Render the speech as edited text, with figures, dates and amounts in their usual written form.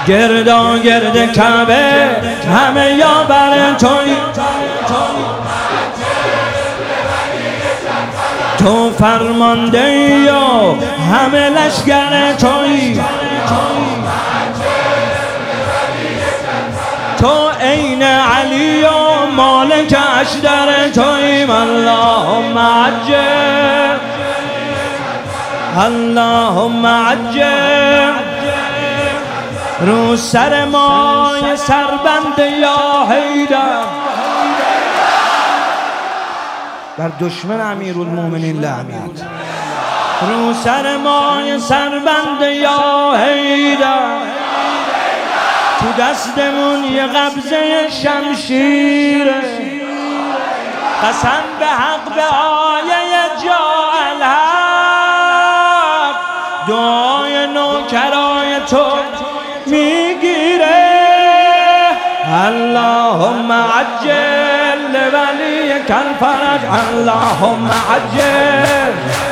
گردا گرد کعبه همه یاور تویی، تو فرمانده یا همه لشگر تویی، تو عین علی و مالک اشدر تویی. اللهم عجل اللهم عجل رو سر مای سربند یا حیدر. بر دشمن امیرالمومنین لعنت. رو سر مای سربند یا حیدر، تو دستمون یه قبضه شمشیره، قسم به حق به آیه جا الحق، دعای نوکرای تو میگیره. اللهم عجل لولیک الفرج، اللهم عجل